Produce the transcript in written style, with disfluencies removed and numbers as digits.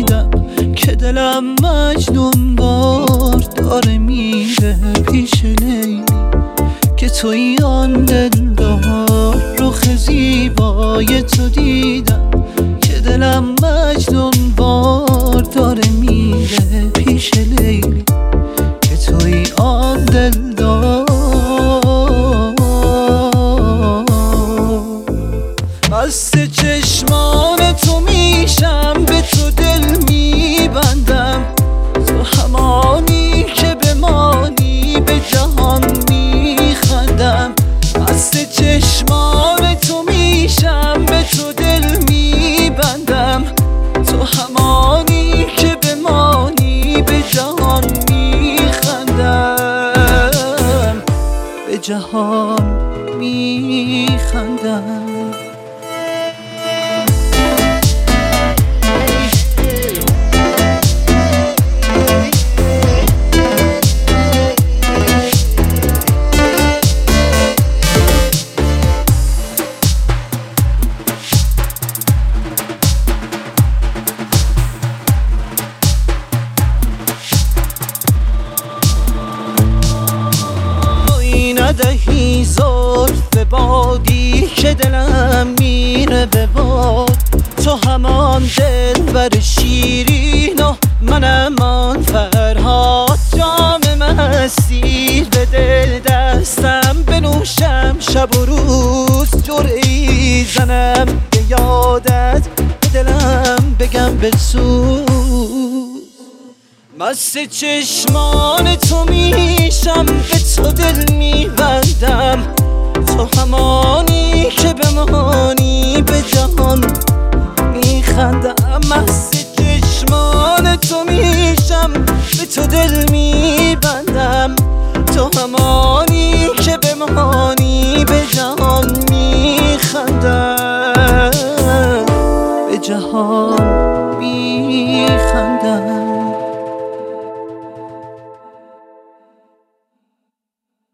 دیدم که دلم مجنون وار داره میره پیش لیلی، که توی آن دلدار رخ زیبای تو دیدم که دلم مجنون وار داره میره پیش لیلی، که توی آن دلدار. مست چشمان تو میشم، به تو دل میبندم، تو همانی که بمانی به جهان میخندم. مست چشمان تو میشم، به تو دل میبندم، تو همانی که بمانی به جهان میخندم، به جهان میخندم. ندهی زلف بادی که دلم میره به باد، تو همان دلبر شیرین و منم آن فرهاد. جام مستی بده دستم بنوشم شب و روز، جرعی زنم به یادت به دلم بگم بسوز. مست چشمان تو میشم، به تو دل میبندم، تو همانی که به